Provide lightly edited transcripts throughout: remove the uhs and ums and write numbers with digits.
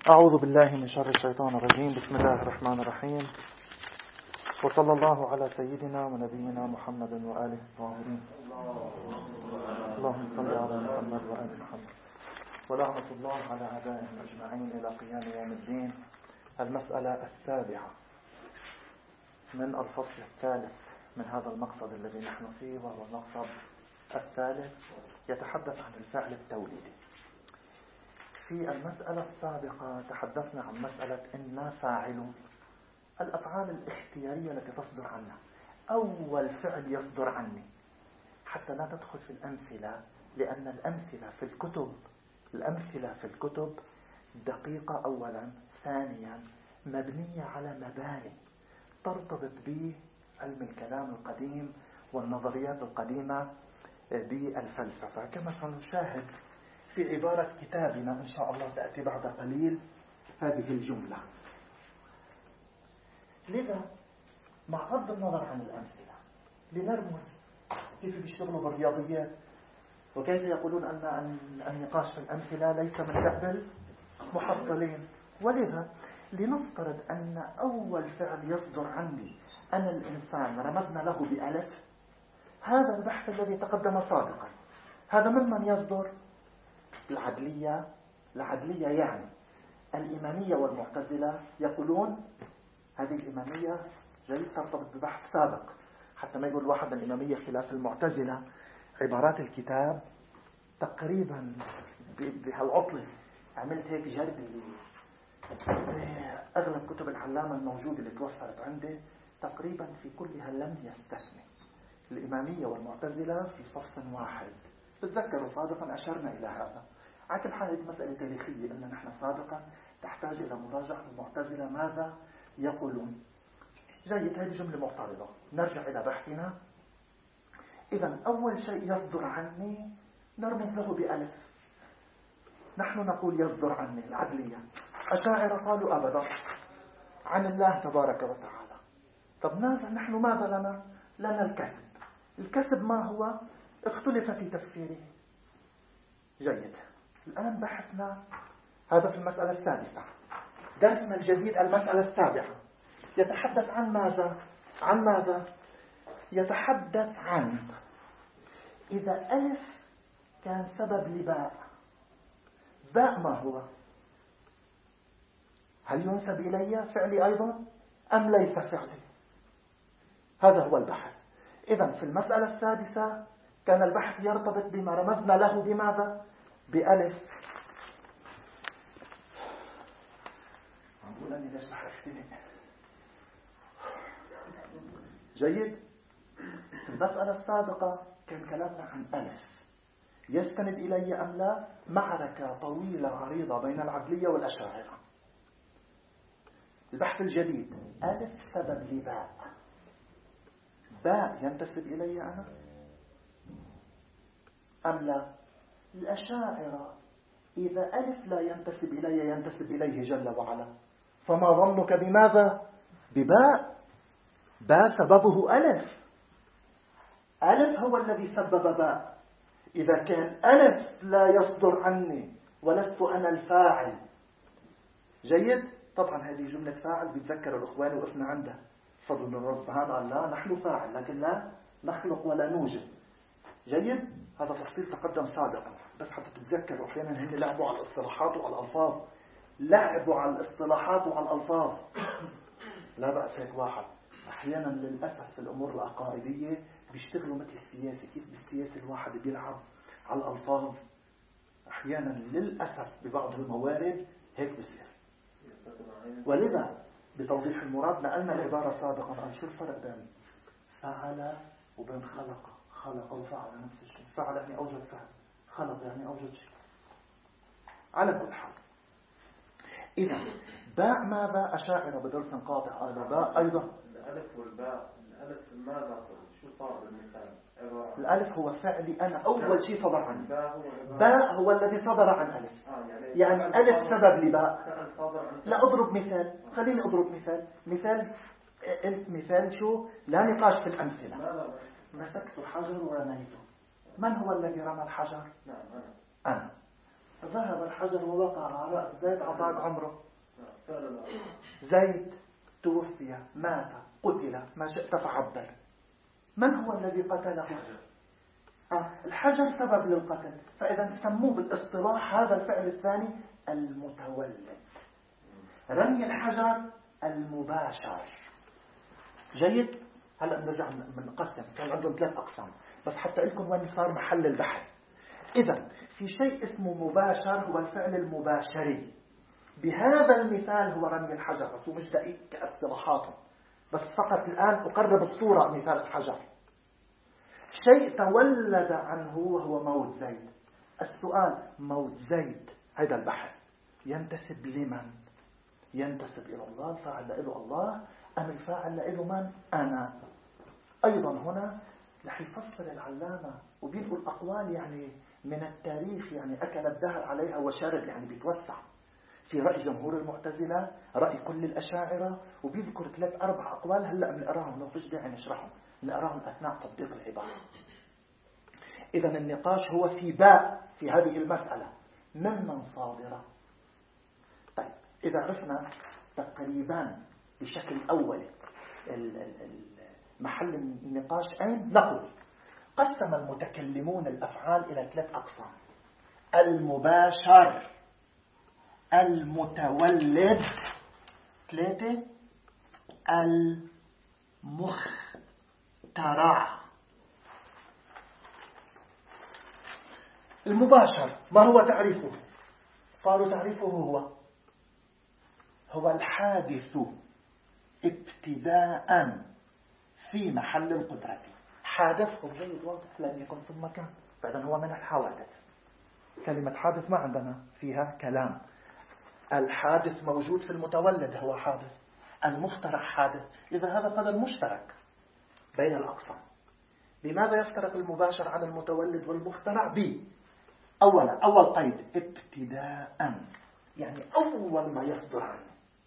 أعوذ بالله من شر الشيطان الرجيم. بسم الله الرحمن الرحيم، وصلى الله على سيدنا ونبينا محمد وآله الطاهرين. اللهم صل على محمد وآل محمد، ولعنة الله على أعدائهم أجمعين إلى قيام يوم الدين. المسألة السابعة من الفصل الثالث من هذا المقصد الذي نحن فيه، وهو المقصد الثالث يتحدث عن الفعل التوليدي. في المسألة السابقة تحدثنا عن مسألة إنا فاعلون، الأفعال الاختيارية التي تصدر عنا. أول فعل يصدر عني حتى لا تدخل في الأمثلة، لأن الأمثلة في الكتب دقيقة أولا، ثانيا مبنية على مباني ترتبط بعلم الكلام القديم والنظريات القديمة بالفلسفة، كما سنشاهد في عبارة كتابنا إن شاء الله تأتي بعد قليل هذه الجملة. لذا مع غض النظر عن الأمثلة لنرمز كيف بيشتغلوا بالرياضيات، وكيف يقولون أن النقاش في الأمثلة ليس من دأب المحصلين. ولذا لنفترض أن أول فعل يصدر عندي أنا الإنسان رمزنا له بألف. هذا البحث الذي تقدم سابقا هذا ممن يصدر؟ العدلية يعني الإمامية والمعتزلة يقولون هذه الإمامية جيد ترتبط ببحث سابق، حتى ما يقول واحد الإمامية خلاف المعتزلة. عبارات الكتاب تقريبا بهالعطلة عملت هيك جرد أغلب كتب العلامة الموجودة اللي توفرت عندي تقريبا في كلها لم يستثني الإمامية والمعتزلة في صف واحد. تتذكروا سابقا أشرنا إلى هذا. على كل حال مسألة تاريخية أن نحن سابقا تحتاج إلى مراجعة المعتزلة ماذا يقولون. جيد، هذه جملة معترضة. نرجع إلى بحثنا. إذا أول شيء يصدر عني نرمز له بألف. نحن نقول يصدر عني العدلية. أشاعرة قالوا أبدا عن الله تبارك وتعالى. طب نحن ماذا لنا؟ لنا الكسب. الكسب ما هو؟ اختلف في تفسيره. جيد، الآن بحثنا هذا في المسألة السادسة. درسنا الجديد المسألة السابعة يتحدث عن ماذا؟ يتحدث عن إذا ألف كان سبب لباء. باء ما هو؟ هل ينسب إلي فعلي أيضا أم ليس فعلي؟ هذا هو البحث. إذن في المسألة السادسة كان البحث يرتبط بما رمزنا له بماذا؟ بألف. أقول أني ليش رح أفتني. جيد، في المسألة السابقة كان كلامنا عن ألف يستند إلي أم لا. معركة طويلة عريضة بين العدلية والأشاعرة. البحث الجديد ألف سبب لباء. باء ينتسب إلي أنا أم لا؟ الأشاعرة إذا ألف لا ينتسب إلي ينتسب إليه جل وعلا، فما ظنك بماذا؟ بباء. باء سببه ألف. ألف هو الذي سبب باء. إذا كان ألف لا يصدر عني ولست أنا الفاعل. جيد، طبعا هذه جملة فاعل بيتذكر الأخوان وقفنا عنده فضل من الله سبحانه. لا نحن فاعل لكن لا نخلق ولا نوجد. جيد، هذا تفصيل تقدم سابقا، بس حتى تتذكروا أحيانا هن لعبوا على الاصطلاحات وعلى الألفاظ. لعبوا على الاصطلاحات وعلى الألفاظ لا بأس. هيك واحد أحيانا للأسف في الأمور العقائدية بيشتغلوا مثل السياسة. كيف بالسياسة الواحد بيلعب على الألفاظ أحيانا للأسف ببعض الموارد هيك بصير. ولذا بتوضيح المراد نقلنا العبارة سابقا عن شو الفرق بين فعل وبين خلق. خلق وفعل نفس الشيء. فعل يعني أوجد فعل، خلق يعني أوجد شيء. على كل حال إذا باء ماذا؟ أشاعرة بدرس قاطع قالوا باء أيضا. الألف والباء، الألف ماذا شو صار بالمثال؟ الألف هو فعلي أنا أول شيء صدر عني. باء هو الذي صدر عن ألف. يعني ألف سبب لباء. لا أضرب مثال، خليني أضرب مثال شو؟ لا نقاش في الأمثلة. مسكت حجر ورميته. من هو الذي رمى الحجر؟ نعم أنا. ذهب الحجر ووقع على رأس زيد أعطاك عمره. زيد توفي، مات، قتل، ما شئت فعبر. من هو الذي قتله؟ الحجر سبب للقتل. فإذا سموه بالاصطلاح هذا الفعل الثاني المتولد. رمي الحجر المباشر. جيد. هلأ نرجع بنقسم. كان عندهم 3 أقسام بس حتى لكم وين صار محل البحث. إذا في شيء اسمه مباشر، هو الفعل المباشري. بهذا المثال هو رمي الحجر، بس هو مش دقيق كاصطلاحاته، بس فقط الآن أقرب الصورة مثال الحجر. شيء تولد عنه وهو موت زيد. السؤال موت زيد هذا البحث ينتسب لمن؟ ينتسب إلى الله، الفاعل له الله، أم الفاعل له من؟ أنا. أيضا هنا رح يفصل العلامة وبينقل أقوال يعني من التاريخ، يعني أكل الدهر عليها وشرب، يعني بيتوسع. في رأي جمهور المعتزلة، رأي كل الأشاعرة، وبيذكر 3-4 أقوال. هلأ بنقراهم، لو فيش داعي نشرحهم، نقراهم أثناء تطبيق العبارة. إذا النقاش هو في باء في هذه المسألة ممن صادرة. طيب إذا عرفنا تقريبا بشكل أول محل النقاش أين، نقول قسم المتكلمون الأفعال إلى 3 أقسام: المباشر، المتولد، 3 المخترع. المباشر ما هو تعريفه؟ قالوا تعريفه هو الحادث ابتداء في محل القدرة. حادث جيد واضح، لم يكن ثم كان، فإذا هو من الحوادث. كلمة حادث ما عندنا فيها كلام. الحادث موجود في المتولد، هو حادث. المخترع حادث. إذا هذا قدر مشترك بين الأقسام. لماذا يفترق المباشر عن المتولد والمخترع؟ أولا أول قيد ابتداء، يعني أول ما يصدر عنه.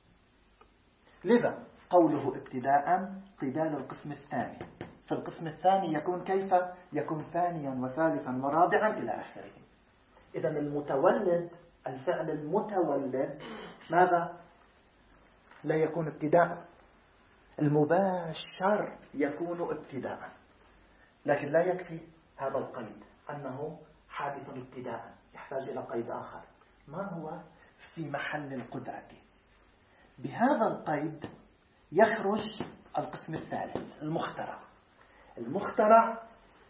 لذا قوله ابتداء قبال القسم الثاني. في القسم الثاني يكون كيف؟ يكون ثانيا وثالثا ورابعا إلى آخره. إذا المتولد، الفعل المتولد ماذا؟ لا يكون ابتداء. المباشر يكون ابتداء، لكن لا يكفي هذا القيد أنه حادث ابتداء، يحتاج إلى قيد آخر. ما هو؟ في محل القدرة. بهذا القيد يخرج القسم الثالث، المخترع. المخترع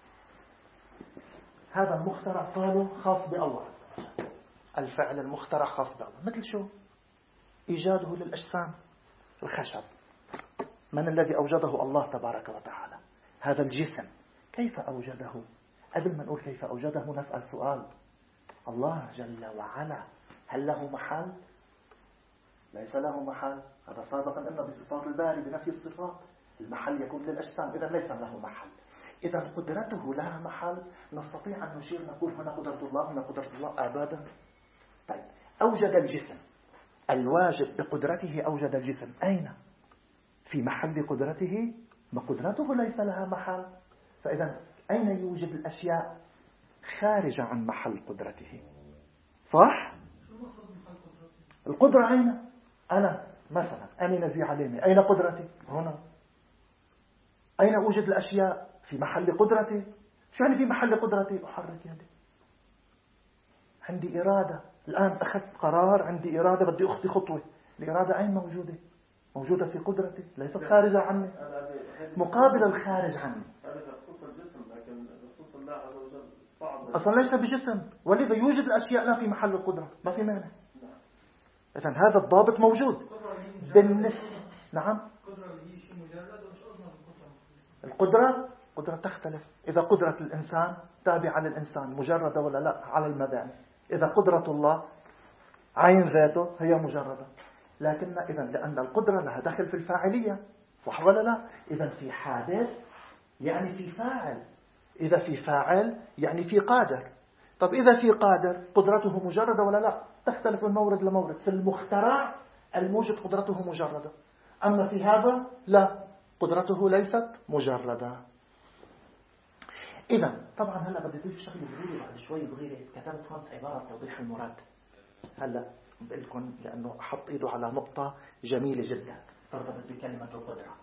هذا المخترع قالوا خاص بالله. الفعل المخترع خاص بالله. مثل شو؟ إيجاده للأجسام، الخشب. من الذي أوجده؟ الله تبارك وتعالى. هذا الجسم كيف أوجده؟ قبل ما نقول كيف أوجده نسأل سؤال: الله جل وعلا هل له محل؟ ليس له محل. هذا سابقا قلنا بصفات الباري بنفي الصفات، المحل يكون للأجسام، إذا ليس له محل. إذا قدرته لها محل. نستطيع أن نشير نقول هنا قدرة الله، هنا قدرة الله أبدا. طيب أوجد الجسم، الواجب بقدرته أوجد الجسم. أين؟ في محل قدرته، ما قدرته ليس لها محل. فإذا أين يوجد الأشياء؟ خارجة عن محل قدرته. صح؟ القدرة أين؟ أنا مثلا أنا نزيع عليني، أين قدرتي؟ هنا. أين أوجد الأشياء؟ في محل قدرتي. شو يعني في محل قدرتي؟ أحرك يدي، عندي إرادة. الآن أخذت قرار، عندي إرادة، بدي أخطي خطوة. الإرادة أين موجودة؟ موجودة في قدرتي، ليست خارجة عني. مقابل الخارج عني. أصلا ليس بجسم، ولذا يوجد الأشياء لا في محل القدرة، ما في مانع. إذن هذا الضابط موجود بالنسبة. نعم. القدرة تختلف. إذا قدرة الإنسان تابعة للإنسان مجردة ولا لا؟ على المباني. إذا قدرة الله عين ذاته هي مجردة. لكن إذن لأن القدرة لها دخل في الفاعلية، صح ولا لا؟ إذن في حادث يعني في فاعل، إذا في فاعل يعني في قادر. طب إذا في قادر قدرته مجردة ولا لا؟ تختلف من مورد لمورد. في المخترع الموجد قدرته مجردة، أما في هذا لا، قدرته ليست مجردة. إذا طبعا هلا بدي أضيف شغله صغيرة بعد شوي صغيرة. كتبت هون عبارة توضيح المراد. هلأ بقول لكم لأنه حط إيده على نقطة جميلة جدا ترتبط بكلمة القدرة.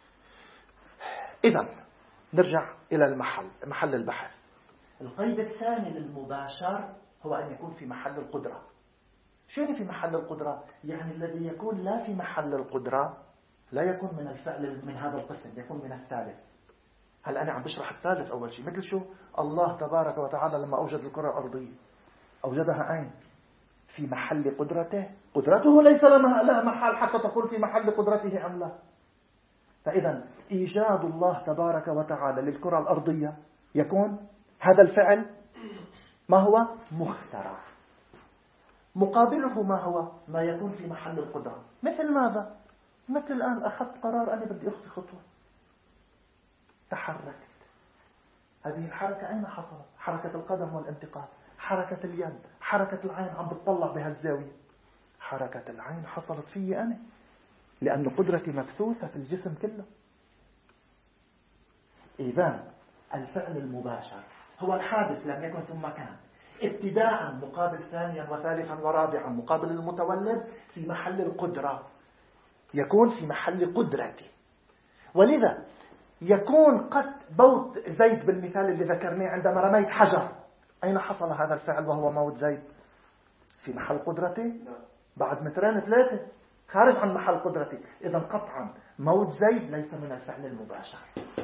إذا نرجع إلى محل البحث. القيد الثاني للمباشر هو أن يكون في محل القدرة. شو يعني في محل القدرة؟ يعني الذي يكون لا في محل القدرة لا يكون من الفعل من هذا القسم، يكون من الثالث. هل أنا عم بشرح الثالث أول شيء، مثل شو؟ الله تبارك وتعالى لما أوجد الكرة الأرضية أوجدها أين؟ في محل قدرته. قدرته ليس لها محل حتى تقول في محل قدرته أم لا. فإذا إيجاد الله تبارك وتعالى للكرة الأرضية يكون هذا الفعل ما هو؟ مخترع. مقابله ما هو؟ ما يكون في محل القدرة. مثل ماذا؟ مثل الآن أخذت قرار أنا بدي أخطي خطوة، تحركت. هذه الحركة أين حصلت؟ حركة القدم والانتقال، حركة اليد، حركة العين عم بتطلع بهالزاوية. حركة العين حصلت في أنا لأن قدرتي مبثوثة في الجسم كله. إذن الفعل المباشر هو الحادث لم يكن ثم كان، ابتداء مقابل ثانيا وثالثا ورابعا مقابل المتولد في محل القدرة، يكون في محل قدرتي. ولذا يكون قد موت زيد بالمثال اللي ذكرناه عندما رميت حجر، أين حصل هذا الفعل وهو موت زيد؟ في محل قدرتي؟ بعد مترين ثلاثة خارج عن محل قدرتي. إذا قطعا موت زيد ليس من الفعل المباشر.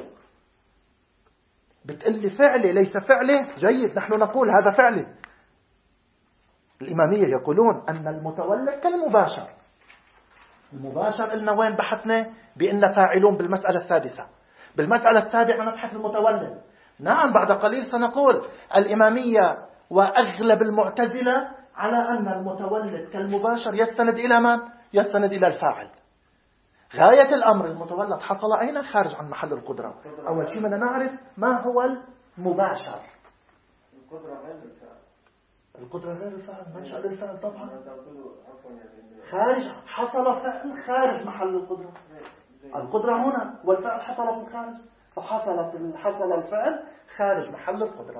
بتقلي فعلي ليس فعلي، جيد، نحن نقول هذا فعلي. الإمامية يقولون أن المتولد كالمباشر. المباشر إلنا وين بحثنا؟ بأن فاعلون بالمسألة السادسة. بالمسألة السابعة نبحث المتولد. نعم بعد قليل سنقول الإمامية وأغلب المعتزلة على أن المتولد كالمباشر يستند إلى من؟ يستند إلى الفاعل. غاية الأمر المتولد حصل أين؟ خارج عن محل القدرة. أول شيء بدنا نعرف ما هو المباشر. القدرة غير الفعل. القدرة غير الفعل، منشأ للفعل طبعا. خارج، حصل فعل خارج محل القدرة. القدرة هنا والفعل حصل في الخارج، فحصل الفعل خارج محل القدرة.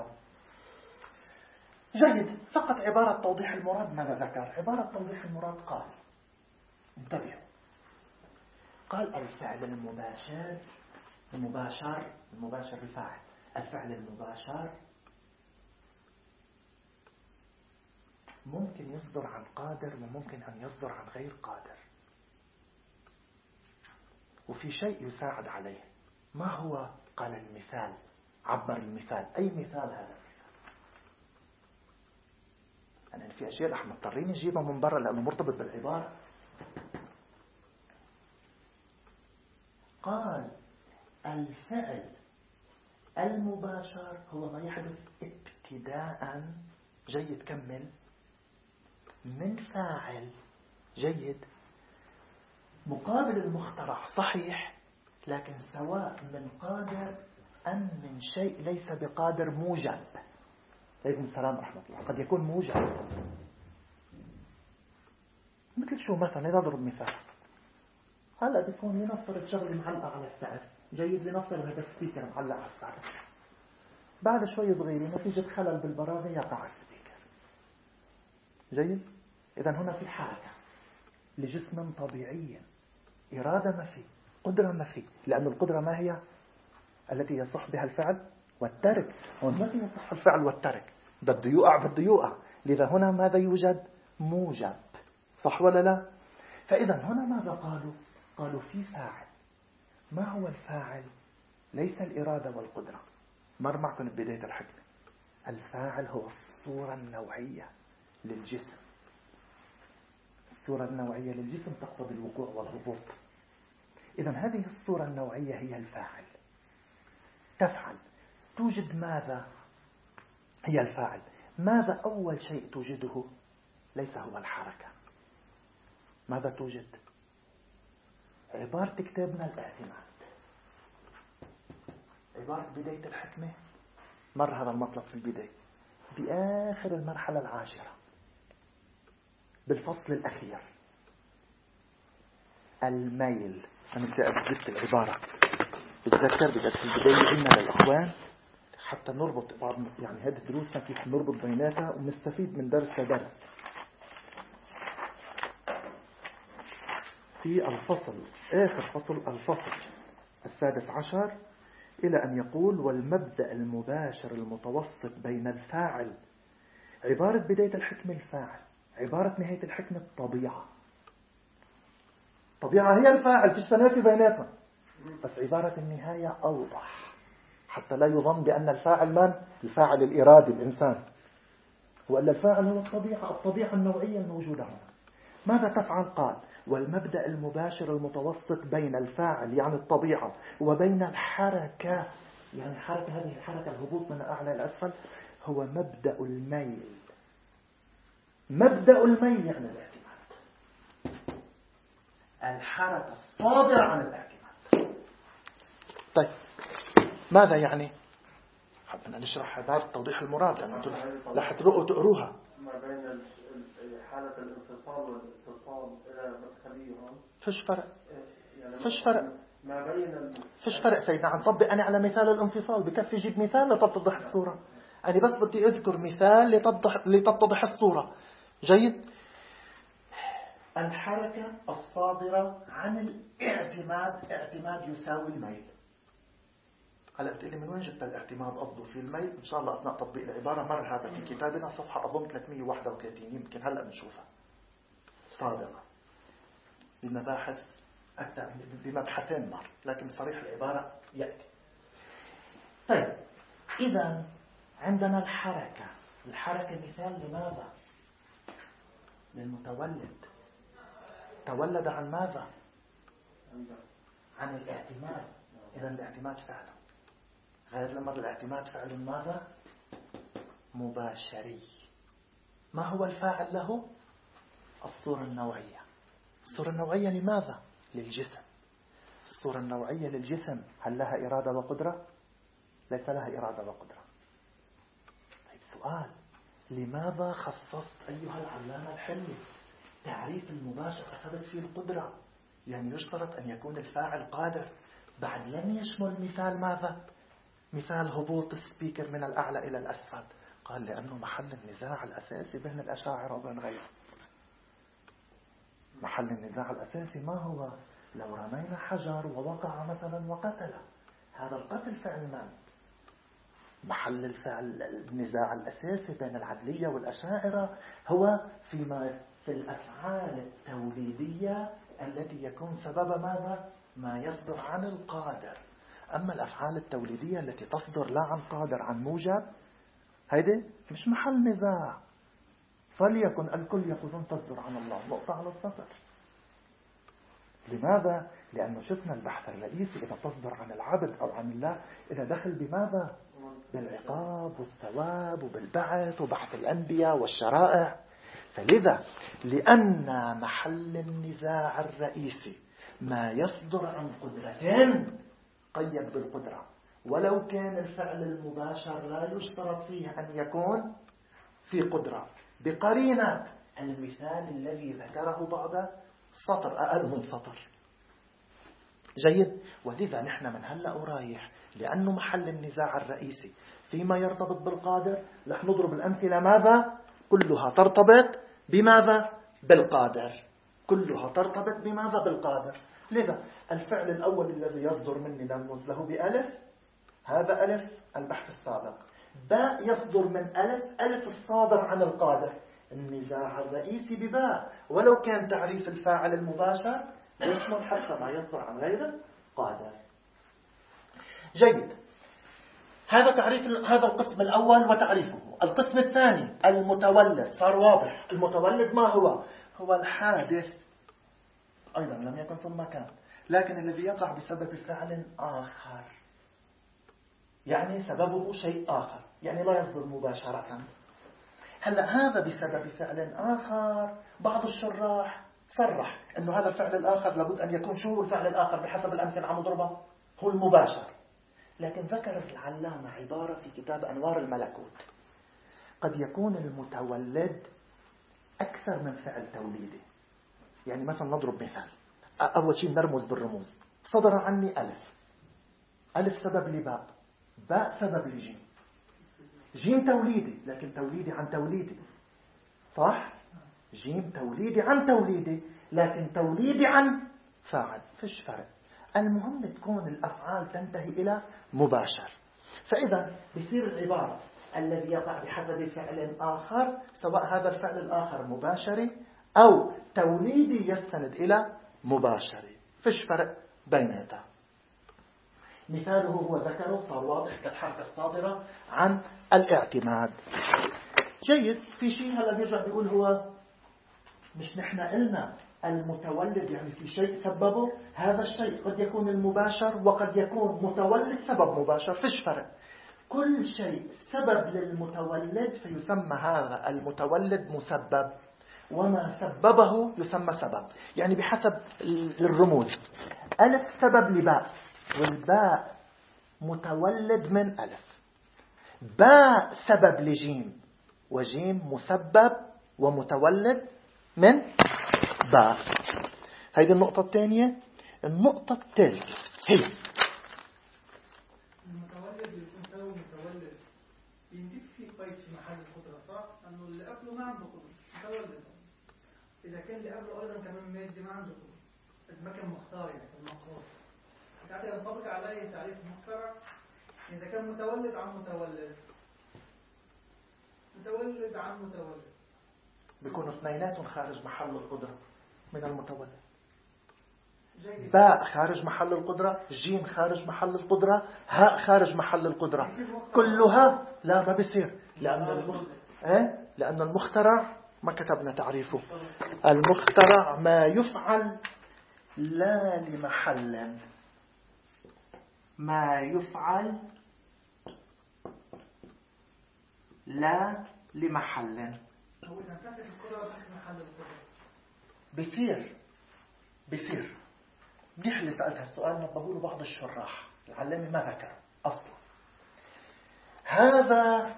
جيد. فقط عبارة توضيح المراد ماذا ذكر؟ عبارة توضيح المراد قال، انتبهوا، قال الفعل المباشر الفاعل. الفعل المباشر ممكن يصدر عن قادر وممكن أن يصدر عن غير قادر، وفي شيء يساعد عليه. ما هو؟ قال المثال، عبر المثال. أي مثال هذا؟ أنا في أشياء رح مضطرين نجيبها من برا لأنه مرتبط بالعبارة. قال الفعل المباشر هو ما يحدث ابتداء، جيد كمل، من فاعل، جيد، مقابل المخترع، صحيح، لكن سواء من قادر أم من شيء ليس بقادر موجب. عليكم السلام ورحمة الله. قد يكون موجب. مثل شو مثلا؟ نضرب مثال. هلا بيكون لنفرض شغله معلقة على السقف، جيد، لنفرض هذا السبيكر معلق على السقف. بعد شوي صغيرة نتيجة خلل بالبراغي يقع السبيكر، جيد. إذن هنا في حركة لجسم طبيعي، إرادة ما فيه، قدرة ما فيه، لأن القدرة ما هي؟ التي يصح بها الفعل والترك. وما في يصح الفعل والترك، بده يوقع. لذا هنا ماذا يوجد؟ موجب، صح ولا لا؟ فإذا هنا ماذا قالوا؟ قالوا في فاعل. ما هو الفاعل؟ ليس الإرادة والقدرة. مر معكم ببداية الحكمة، الفاعل هو الصورة النوعية للجسم. الصورة النوعية للجسم تقتضي الوقوع والهبوط. إذن هذه الصورة النوعية هي الفاعل. تفعل، توجد ماذا؟ هي الفاعل. ماذا أول شيء توجده؟ ليس هو الحركة. ماذا توجد؟ عبارة كتابنا الاعتماد، عبارة بداية الحكمة. مر هذا المطلب في البداية، بآخر المرحلة العاشرة بالفصل الأخير، الميل. أنا جبت العبارة، بتذكر في البداية قلنا للأخوان حتى نربط بعض، يعني هذه دروسنا كيف نربط بيناتها ونستفيد من درس لدرس. في الفصل آخر فصل الفصل 16 إلى أن يقول والمبدأ المباشر المتوسط بين الفاعل. عبارة بداية الحكمة الفاعل، عبارة نهاية الحكمة الطبيعة. طبيعة هي الفاعل، فيش تنافي بيناتنا، بس عبارة النهاية أوضح حتى لا يظن بأن الفاعل من؟ الفاعل الإرادي الإنسان، وأن الفاعل هو الطبيعة النوعية الموجودة هنا. ماذا تفعل؟ قال والمبدأ المباشر المتوسط بين الفاعل يعني الطبيعة وبين الحركة يعني الحركة، هذه الحركة الهبوط من الأعلى إلى الأسفل، هو مبدأ الميل. مبدأ الميل يعني الاعتماد، الحركة الصادرة عن الاعتماد. طيب ماذا يعني؟ حبنا نشرح عبارة توضيح المراد لأن أنتم لا تقروها. ما بين حالة الانفصال والاتصال إلى مدخليهم فيش فرق، يعني فيش فرق، ما بين فيش فرق سيدنا. عم طبق أنا على مثال الانفصال، بكفي جيب مثال لتتضح الصورة. أنا بس بدي أذكر مثال لتتضح الصورة. جيد. الحركة الصادرة عن الاعتماد، اعتماد يساوي الميل. هلا بتقول لي من وين جبت الاعتماد؟ قصده في الميل. ان شاء الله اثناء تطبيق العباره مر هذا في كتابنا صفحه اظن 331 يمكن هلا بنشوفها صادقه بمباحث اكثر بمبحثين مر، لكن صريح العباره ياتي. طيب اذا عندنا الحركه. الحركه مثال لماذا؟ للمتولد. تولد عن ماذا؟ عن الاعتماد. اذا الاعتماد فعله غير لما الاعتماد فعل ماذا؟ مباشري. ما هو الفاعل له؟ الصورة النوعية. الصورة النوعية لماذا؟ للجسم. الصورة النوعية للجسم هل لها إرادة وقدرة؟ ليس لها إرادة وقدرة. طيب سؤال، لماذا خصصت أيها العلامة الحلي تعريف المباشر أخذت فيه القدرة؟ يعني يشترط أن يكون الفاعل قادر. بعد لم يشمل مثال ماذا؟ مثال هبوط السبيكر من الأعلى إلى الأسفل. قال لأنه محل النزاع الأساسي بين الأشاعرة وبين غيرهم. محل النزاع الأساسي ما هو؟ لو رمينا حجر ووقع مثلا وقتل، هذا القتل فعل من؟ محل النزاع الأساسي بين العدلية والأشاعرة هو في الأفعال التوليدية التي يكون سبب ماذا؟ ما يصدر عن القادر. أما الأفعال التوليدية التي تصدر لا عن قادر عن موجب، هيدي مش محل نزاع. فليكن الكل يقولون تصدر عن الله، نقطة على السطر. لماذا؟ لأنه شفنا البحث الرئيسي إذا تصدر عن العبد أو عن الله إذا دخل بماذا؟ بالعقاب والثواب وبالبعث وبحث الأنبياء والشرائع. فلذا لأن محل النزاع الرئيسي ما يصدر عن قدرتين قيد بالقدرة، ولو كان الفعل المباشر لا يشترط فيه أن يكون في قدرة، بقرينة المثال الذي ذكره بعد سطر أقل من سطر. جيد. ولذا نحن من هلأ ورايح لأنه محل النزاع الرئيسي فيما يرتبط بالقادر رح نضرب الأمثلة ماذا؟ كلها ترتبط بماذا؟ بالقادر. كلها ترتبط بماذا؟ بالقادر. لذا الفعل الأول الذي يصدر مني نرمز له بألف، هذا ألف البحث السابق. باء يصدر من ألف، ألف الصادر عن القادر. النزاع الرئيسي بباء، ولو كان تعريف الفاعل المباشر يشمل حتى ما يصدر عن غير القادر. جيد. هذا القسم الأول وتعريفه. القسم الثاني المتولد. صار واضح المتولد ما هو؟ هو الحادث أيضا لم يكن ثم كان، لكن الذي يقع بسبب فعل آخر، يعني سببه شيء آخر، يعني لا يصدر مباشرة. هلأ هذا بسبب فعل آخر. بعض الشراح صرح أنه هذا الفعل الآخر لابد أن يكون شو الفعل الآخر بحسب الأمثلة عم نضربها؟ هو المباشر. لكن ذكر العلامة عبارة في كتاب أنوار الملكوت، قد يكون المتولد أكثر من فعل توليدي. يعني مثلا نضرب مثال، أول شيء نرمز بالرموز. صدر عني ألف، ألف سبب لباء، باء سبب لجيم. جيم توليدي، لكن توليدي عن توليدي، صح؟ جيم توليدي عن توليدي، لكن توليدي عن فاعل، فيش فرق. المهم تكون الأفعال تنتهي إلى مباشر. فإذا بصير العبارة الذي يقع بحسب فعل آخر، سواء هذا الفعل الآخر مباشري أو توليدي يستند إلى مباشري، فيش فرق بيناتها. مثاله هو ذكره، صار واضح كالحركة الصادرة عن الاعتماد. جيد. في شيء هلا بيرجع بيقول هو مش نحن قلنا المتولد يعني في شيء سببه، هذا الشيء قد يكون المباشر وقد يكون متولد سبب مباشر، فيش فرق. كل شيء سبب للمتولد فيسمى هذا المتولد مسبب، وما سببه يسمى سبب. يعني بحسب الرموز، ألف سبب لباء، والباء متولد من ألف. باء سبب لجيم، وجيم مسبب ومتولد من باء. هذه النقطة الثانية. النقطة الثالثة هي المتولد يكون سبب متولد ينجب في قيد في محل القدرة، صح؟ أنه اللي قبله ما عنده قدرة متولد. إذا كان اللي قبله أيضا كمان مادي ما عنده قدرة، إذا ما كان مختار يعني كان مقهور، ساعتها ينطبق عليه تعريف مخترع. إذا كان متولد عن متولد، متولد عن متولد، بيكونوا اثنيناتهم خارج محل القدرة من المتولد. جيد. باء خارج محل القدرة، جيم خارج محل القدرة، هاء خارج محل القدرة، كلها لا ما بيصير. لأن المخترع ما كتبنا تعريفه. المخترع ما يفعل لا لمحل، ما يفعل لا لمحل. هو إذا كانت القدرة تحت محل القدرة بيصير. منيح اللي سألت هالسؤال، نبهوا له بعض الشراح، العلامة ما ذكر أصلا. هذا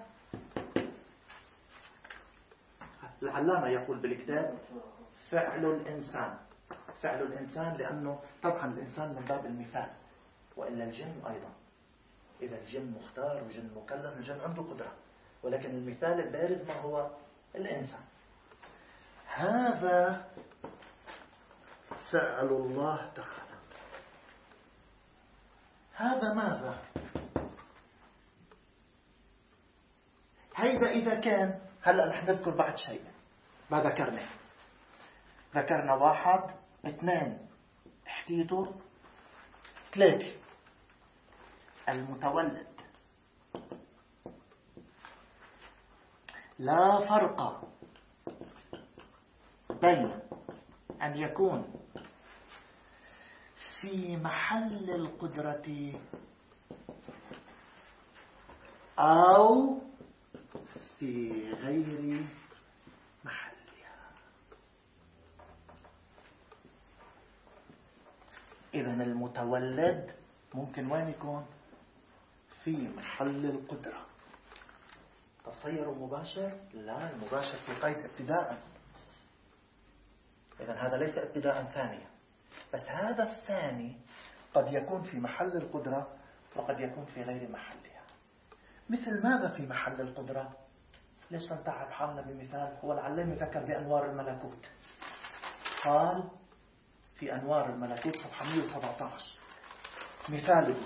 العلامة يقول بالكتاب فعل الإنسان، لأنه طبعا الإنسان من باب المثال، وإلا الجن أيضا. إذا الجن مختار وجن مكلف، الجن عنده قدرة، ولكن المثال البارز ما هو الإنسان. هذا فعل الله تعالى. هذا ماذا؟ هيدا إذا كان، هلأ رح نذكر بعد شيء ما ذكرنا 1 2 حكيته 3. المتولد لا فرق بين أن يكون في محل القدرة أو في غير محلها. إذن المتولد ممكن وين يكون؟ في محل القدرة. تصير مباشر؟ لا، المباشر في قيد ابتداء. إذن هذا ليس ابتداء ثانيا، بس هذا الثاني قد يكون في محل القدرة وقد يكون في غير محلها. مثل ماذا في محل القدرة؟ ليش نتعب حالنا بمثال؟ هو العلامة ذكر بأنوار الملكوت، قال في أنوار الملكوت صفحة 117 مثاله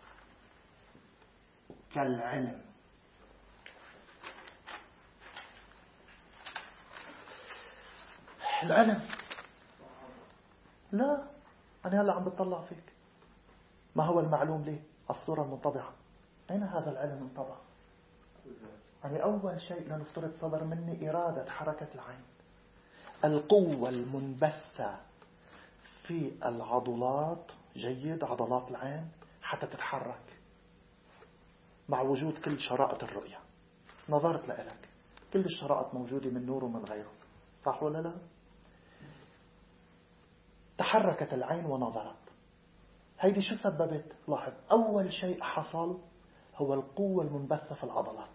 كالعلم. العلم لا، أنا هلأ عم بتطلع فيك، ما هو المعلوم لي؟ الصورة المنطبعة. أين هذا العلم انطبع؟ يعني أول شيء لنفترض صدر مني إرادة حركة العين، القوة المنبثة في العضلات، جيد، عضلات العين حتى تتحرك مع وجود كل شرائط الرؤية. نظرت لإلك، كل الشرائط موجودة من نور ومن غيره، صح ولا لا؟ تحركت العين ونظرت. هيدي شو سببت؟ لاحظ، أول شيء حصل هو القوة المنبثة في العضلات،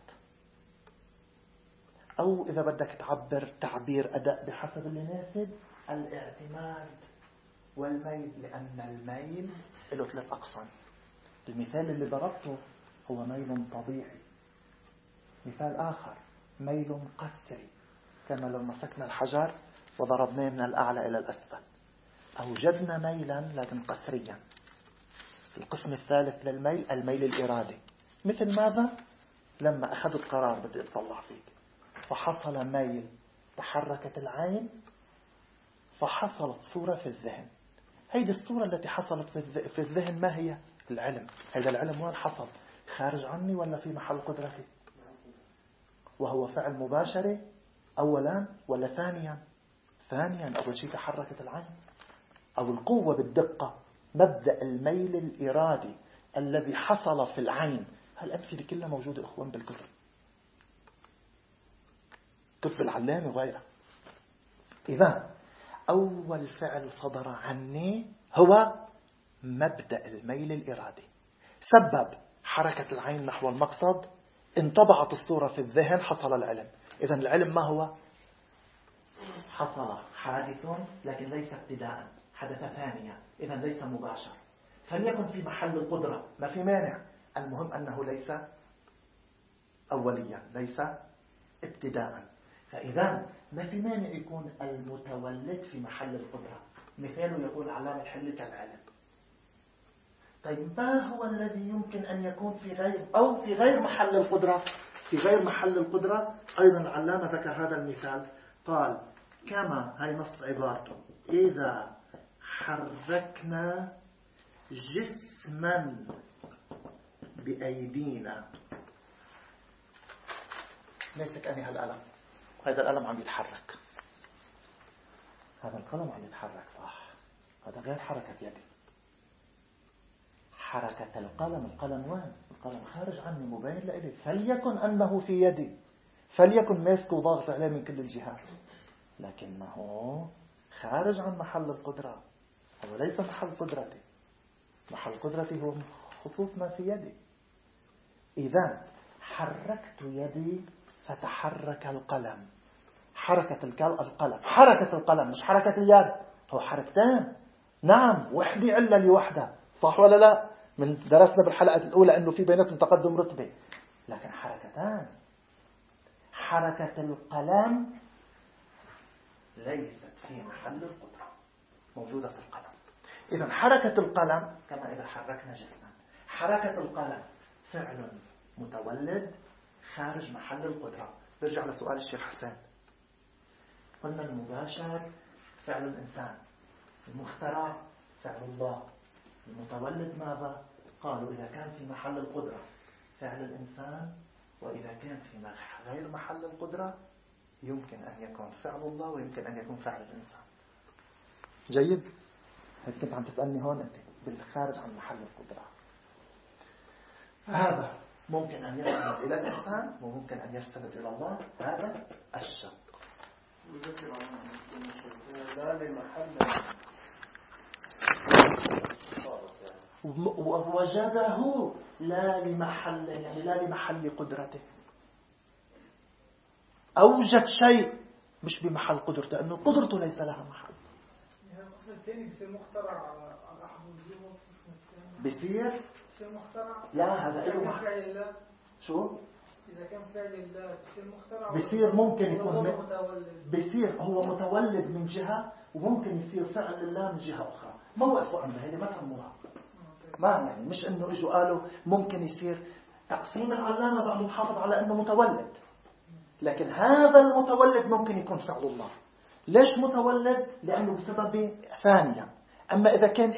أو إذا بدك تعبر تعبير أداء بحسب اللي يناسب، الاعتماد والميل، لأن الميل له 3 أقسام. المثال اللي ضربته هو ميل طبيعي. مثال آخر ميل قسري، كما لو مسكنا الحجر وضربناه من الأعلى إلى الأسفل. أوجدنا ميلا لكن قسريا. القسم الثالث للميل الميل الإرادي. مثل ماذا؟ لما أخذت قرار بدي أطلع فيك فحصل ميل، تحركت العين فحصلت صورة في الذهن. هيدي الصورة التي حصلت في الذهن ما هي؟ العلم. هذا العلم وين حصل؟ خارج عني ولا في محل قدرتي؟ وهو فعل مباشر أولا ولا ثانيا؟ ثانيا. أول شيء تحركت العين أو القوة بالدقة. مبدأ الميل الإرادي الذي حصل في العين. هالأمثلة كلها موجودة إخوان بالكتب، كتب العلامة وغيرها. إذا أول فعل صدر عني هو مبدأ الميل الإرادي. سبب حركة العين نحو المقصد، انطبعت الصورة في الذهن، حصل العلم. إذن العلم ما هو؟ حصل حادث لكن ليس ابتداء، حدث ثانيا، إذن ليس مباشر. فليكن في محل القدرة ما في مانع، المهم أنه ليس أوليا، ليس ابتداء. فإذا ما في مانع يكون المتولد في محل القدرة. مثاله يقول علامة الحل كالعلم. طيب ما هو الذي يمكن أن يكون في غير أو في غير محل القدرة؟ في غير محل القدرة أيضا العلامة ذكر هذا المثال، قال كما هاي نص عبارته: إذا حركنا جسما بأيدينا. ماسك أني هالقلم، هذا القلم عم يتحرك، هذا القلم عم يتحرك صح، هذا غير حركة يدي. حركة القلم وين؟ القلم خارج عني مبين لإلي، فليكن أنه في يدي، فليكن ماسك وضاغط عليه من كل الجهات، لكنه خارج عن محل القدرة. هو ليس محل قدرتي، محل قدرتي هو خصوص ما في يدي. إذا حركت يدي فتحرك القلم. حركة القلم، حركة القلم مش حركة اليد، هو حركتين. نعم، وحدي علة لوحدة، صح ولا لا؟ من درسنا بالحلقة الأولى أنه في بيناتهم تقدم رتبة، لكن حركتان. حركة القلم ليست في محل القدرة، موجودة في القلم. إذا حركة القلم كما إذا حركنا جسما. حركة القلم فعل متولد خارج محل القدرة. برجع لسؤال الشيخ حسين، قلنا المباشر فعل الإنسان، المخترع فعل الله، المتولد ماذا؟ قالوا إذا كان في محل القدرة فعل الإنسان، وإذا كان في غير محل القدرة يمكن أن يكون فعل الله ويمكن أن يكون فعل الإنسان. جيد؟ هل كنت عم تسألني هون أنت بالخارج عن محل القدرة؟ فهذا ممكن أن يستند إلى الإنسان وممكن أن يستند إلى الله. هذا الشق. ووجده لا لمحل، يعني لا لمحل قدرته. أوجد شيء مش بمحل قدرته، لأنه قدرته ليس لها محل. القسم الثاني بيصير مخترع على أحد وجوهه. بيصير مخترع. لا، هذا له محل. فعل الله. شو؟ إذا كان فعل الله بيصير مخترع. بيصير ممكن يكون متولد. بيصير هو متولد من جهة، وممكن يصير فعل الله من جهة أخرى. ما وقفوا عنده، هذه مثلا مراد. ما يعني مش إنه إجوا قالوا ممكن يصير تقسيم العلامة بعضهم حافظ على إنه متولد، لكن هذا المتولد ممكن يكون فعل الله. ليش متولد؟ لأنه بسبب ثانية. أما إذا كان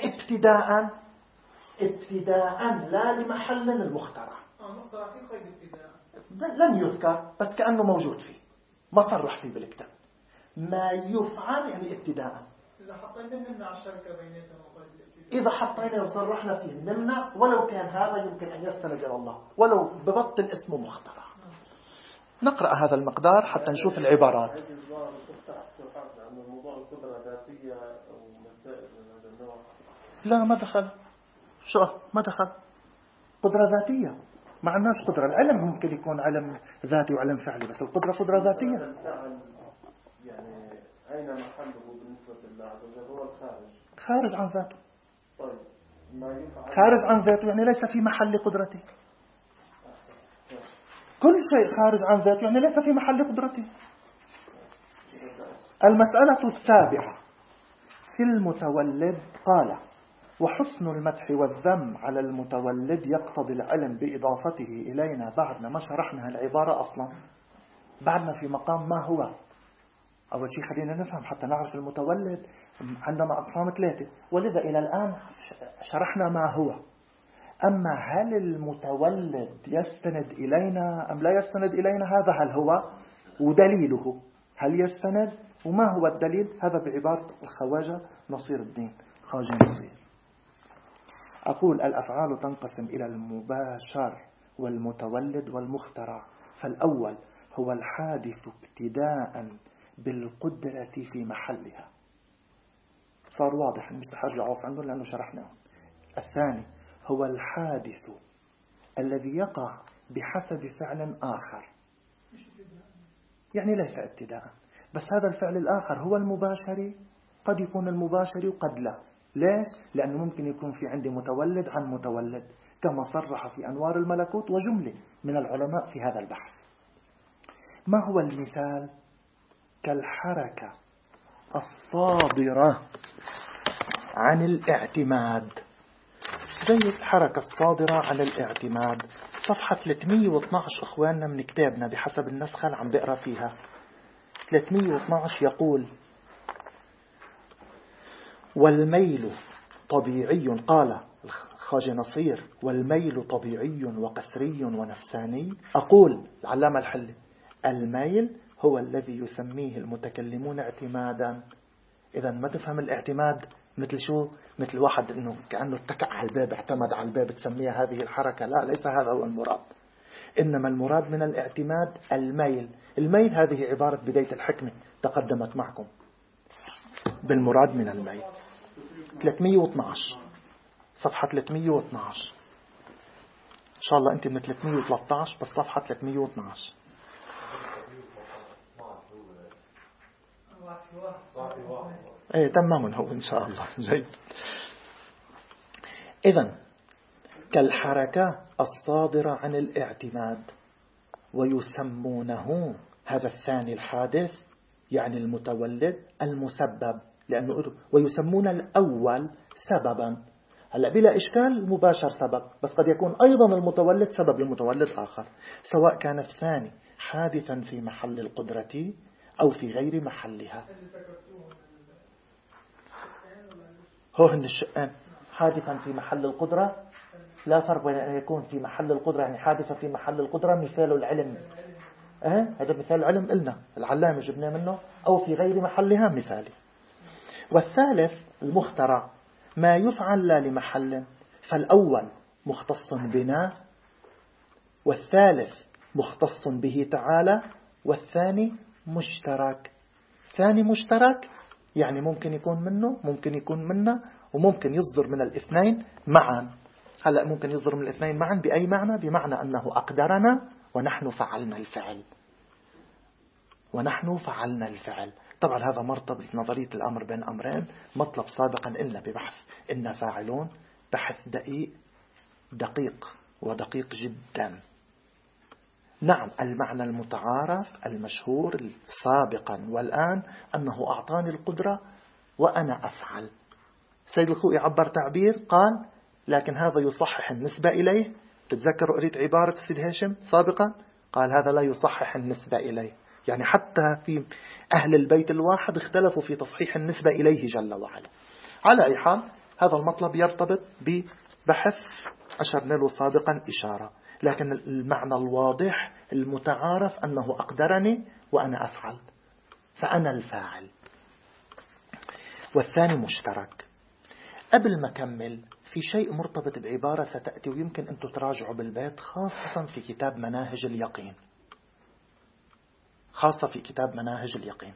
ابتداء لا لمحل المخترع، مخترع في قيد ابتداء لم يذكر بس كأنه موجود فيه، ما صرح فيه بالكتاب. ما يفعل يعني ابتداء. إذا حطينا نمنع الشركة بيناتنا وقيد الابتداء. إذا حطينا وصرحنا فيه نمنع، ولو كان هذا يمكن أن يستند إلى الله، ولو ببطل اسمه مخترع. نقرأ هذا المقدار حتى نشوف العبارات. لا ما دخل. شو ما دخل؟ قدرة ذاتية مع الناس. قدرة العلم ممكن يكون علم ذاتي وعلم فعلي، بس القدرة قدرة ذاتية. يعني أين محله بالنسبة لله عز وجل؟ هو الخارج، خارج عن ذاته. طيب ما يفعل خارج عن ذاته يعني ليس في محل قدرته. كل شيء خارج عن ذاته يعني ليس في محل قدرته. المسألة السابعة في المتولد قال: وحسن المدح والذم على المتولد يقتضي العلم بإضافته إلينا. بعدنا ما شرحنا العبارة أصلا، بعدنا في مقام ما هو. أول شيء خلينا نفهم حتى نعرف المتولد عندنا أقسام 3، ولذا إلى الآن شرحنا ما هو. أما هل المتولد يستند إلينا أم لا يستند إلينا، هذا هل هو ودليله، هل يستند وما هو الدليل، هذا بعبارة الخواجة نصير الدين خواجة نصير. أقول: الأفعال تنقسم إلى المباشر والمتولد والمخترع. فالأول هو الحادث ابتداء بالقدرة في محلها. صار واضح، مش حرجع أعوف عنه لأنه شرحناه. الثاني هو الحادث الذي يقع بحسب فعل آخر، يعني ليس ابتداء، بس هذا الفعل الآخر هو المباشر، قد يكون المباشر وقد لا. ليش؟ لأنه ممكن يكون في عندي متولد عن متولد، كما صرح في أنوار الملكوت وجملة من العلماء في هذا البحث. ما هو المثال؟ كالحركة الصادرة عن الاعتماد، زي الحركة الصادرة عن الاعتماد. صفحة 312 أخواننا من كتابنا بحسب النسخة اللي عم بقرأ فيها. 312 يقول: والميل طبيعي، قال الخواجة نصير: والميل طبيعي وقسري ونفساني. أقول العلامة الحلي: الميل هو الذي يسميه المتكلمون اعتمادا. إذا ما تفهم الاعتماد مثل شو؟ مثل واحد إنه كأنه اتكأ على الباب، اعتمد على الباب، تسميها هذه الحركة. لا، ليس هذا هو المراد. إنما المراد من الاعتماد الميل. الميل هذه عبارة بداية الحكمة تقدمت معكم بالمراد من الميل. 312 صفحة 312 إن شاء الله أنت من 313 بس صفحة 312. ايه تمام هو إن شاء الله. جيد. إذن كالحركة الصادرة عن الاعتماد، ويسمونه هذا الثاني الحادث يعني المتولد المسبب، لأنه ويسمون الأول سببا. هلا بلا إشكال مباشر سبب، بس قد يكون أيضا المتولد سبب لمتولد آخر، سواء كان الثاني حادثا في محل القدرة أو في غير محلها. هو هن الشأن حادثا في محل القدرة، لا فرق بين أن يكون في محل القدرة يعني حادثا في محل القدرة مثال العلم، هذا مثال العلم قلنا العلامة جبنا منه، أو في غير محلها مثالي. والثالث المخترع ما يفعل لا لمحل، فالأول مختص بنا، والثالث مختص به تعالى، والثاني مشترك. ثاني مشترك يعني ممكن يكون منه، ممكن يكون منا، وممكن يصدر من الاثنين معا. هلأ ممكن يصدر من الاثنين معا بأي معنى؟ بمعنى أنه أقدرنا ونحن فعلنا الفعل، ونحن فعلنا الفعل. طبعا هذا مرتبط بنظرية الأمر بين أمرين، مطلب سابقا إلا ببحث إن فاعلون، بحث دقيق ودقيق جدا. نعم المعنى المتعارف المشهور سابقا والآن أنه أعطاني القدرة وأنا أفعل. سيد الخوئي عبر تعبير قال لكن هذا يصحح النسبة إليه. تتذكروا قريت عبارة سيد هاشم سابقا، قال هذا لا يصحح النسبة إليه، يعني حتى في أهل البيت الواحد اختلفوا في تصحيح النسبة إليه جل وعلا. على أي حال هذا المطلب يرتبط ببحث أشرنا له سابقا إشارة، لكن المعنى الواضح المتعارف أنه أقدرني وأنا أفعل، فأنا الفاعل. والثاني مشترك. قبل ما أكمل في شيء مرتبط بعبارة ستأتي ويمكن أن تراجعوا بالبيت، خاصة في كتاب مناهج اليقين، خاصة في كتاب مناهج اليقين.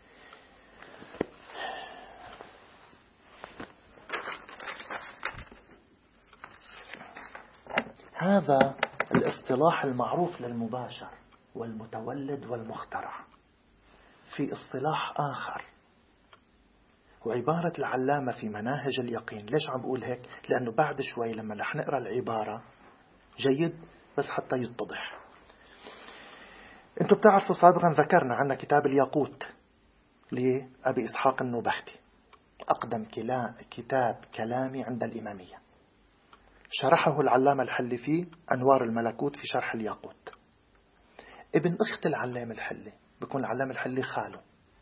هذا الاصطلاح المعروف للمباشر والمتولد والمخترع. في اصطلاح آخر وعبارة العلامة في مناهج اليقين. ليش عم بقول هيك؟ لأنه بعد شوي لما رح نقرأ العبارة جيد بس حتى يتضح. انتوا بتعرفوا سابقا ذكرنا عنا كتاب الياقوت لأبي إسحاق النوبختي، أقدم كتاب كلامي عند الإمامية. شرحه العلامة الحلي في أنوار الملكوت في شرح الياقوت. ابن أخت العلامة الحلي، بيكون العلامة الحلي خاله،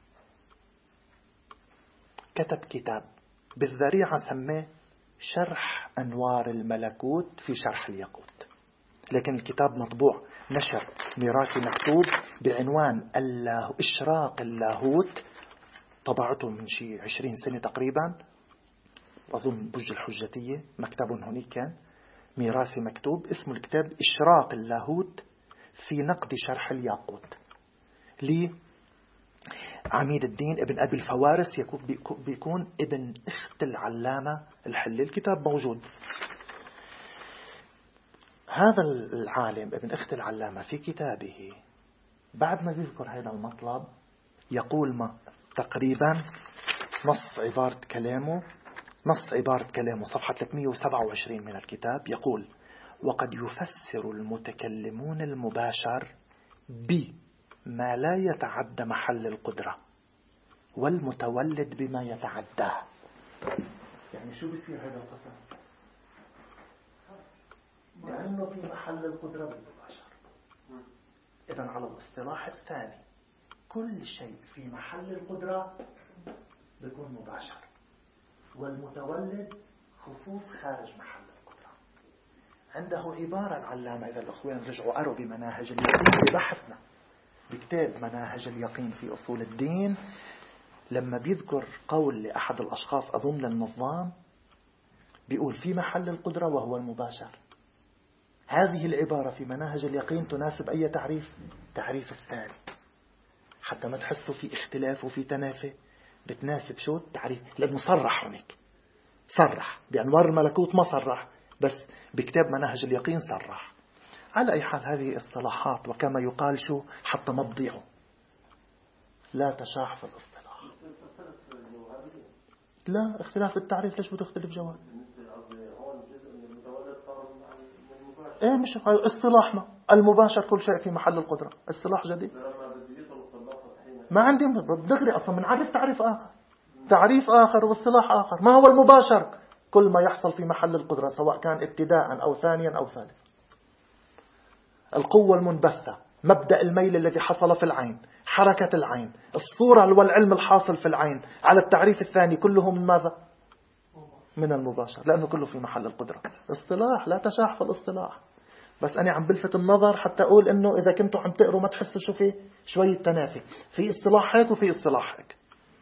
كتب كتاب بالذريعة سماه شرح أنوار الملكوت في شرح الياقوت، لكن الكتاب مطبوع نشر ميراثي مكتوب بعنوان إشراق اللاهوت، طبعته من شيء 20 سنة تقريبا، أظن برج الحجتية مكتب هناك كان ميراثي مكتوب، اسمه الكتاب إشراق اللاهوت في نقد شرح الياقوت لعميد الدين ابن أبي الفوارس، بيكون ابن أخت العلامة الحلي. الكتاب موجود. هذا العالم ابن أخت العلامة في كتابه بعد ما يذكر هذا المطلب يقول تقريبا نص عبارة كلامه صفحة 327 من الكتاب، يقول: وقد يفسر المتكلمون المباشر بما لا يتعدى محل القدرة، والمتولد بما يتعداه. يعني شو بيصير هذا القسم؟ لأنه في محل القدرة بالمباشر. إذن على الاصطلاح الثاني كل شيء في محل القدرة بيكون مباشر، والمتولد خصوص خارج محل القدرة. عنده عبارة العلامة، إذا الأخوان رجعوا قروا بمناهج اليقين ببحثنا بكتاب مناهج اليقين في أصول الدين، لما بيذكر قول لأحد الأشخاص أظن النظام بيقول في محل القدرة وهو المباشر. هذه العبارة في مناهج اليقين تناسب أي تعريف الثاني، حتى ما تحسوا في اختلاف وفي تنافي، بتناسب شو التعريف، لأنه صرح هناك، صرح بأنوار الملكوت، ما صرح بس بكتاب مناهج اليقين صرح. على أي حال هذه اصطلاحات، وكما يقال شو حتى ما تضيعوا، لا تشاح في الاصطلاح. لا اختلاف التعريف، ليش بتختلف جواب؟ ايه مش اصطلاحنا المباشر كل شيء في محل القدرة، اصطلاح جديد ما عندي دغري، اصلا بنعرف تعريف اخر واصطلاح اخر. ما هو المباشر؟ كل ما يحصل في محل القدرة، سواء كان ابتداء او ثانيا او ثالث. القوة المنبثة، مبدأ الميل الذي حصل في العين، حركة العين، الصورة والعلم الحاصل في العين، على التعريف الثاني كلهم من ماذا؟ من المباشر، لأنه كله في محل القدرة. اصطلاح لا تشاح في الاصطلاح، بس أنا عم بلفت النظر حتى أقول إنه إذا كنتوا عم تقروا ما تحسوا شو في شوية تنافي في اصطلاح هيك وفي اصطلاح هيك.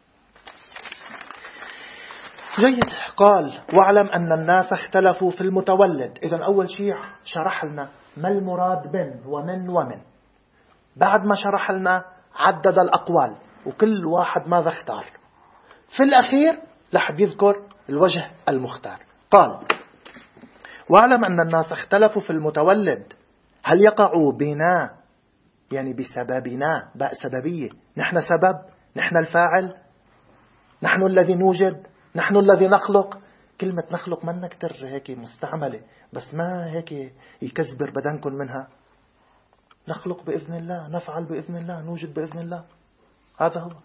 جيد. قال: واعلم أن الناس اختلفوا في المتولد. إذن أول شيء شرح لنا ما المراد بن ومن. بعد ما شرح لنا عدد الأقوال وكل واحد ماذا اختار. في الأخير رح بيذكر الوجه المختار. قال: واعلم أن الناس اختلفوا في المتولد، هل يقع بنا يعني بسببنا، باء سببية، نحن سبب، نحن الفاعل، نحن الذي نوجد، نحن الذي نخلق. كلمة نخلق ما كتر هيك مستعملة، بس ما هيك يكذبر بدنكم منها. نخلق بإذن الله، نفعل بإذن الله، نوجد بإذن الله، هذا هو.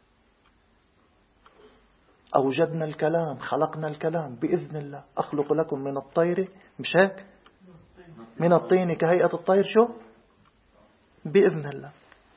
أوجدنا الكلام، خلقنا الكلام بإذن الله. أخلق لكم من الطير، مش هيك؟ من الطين كهيئة الطير، شو؟ بإذن الله.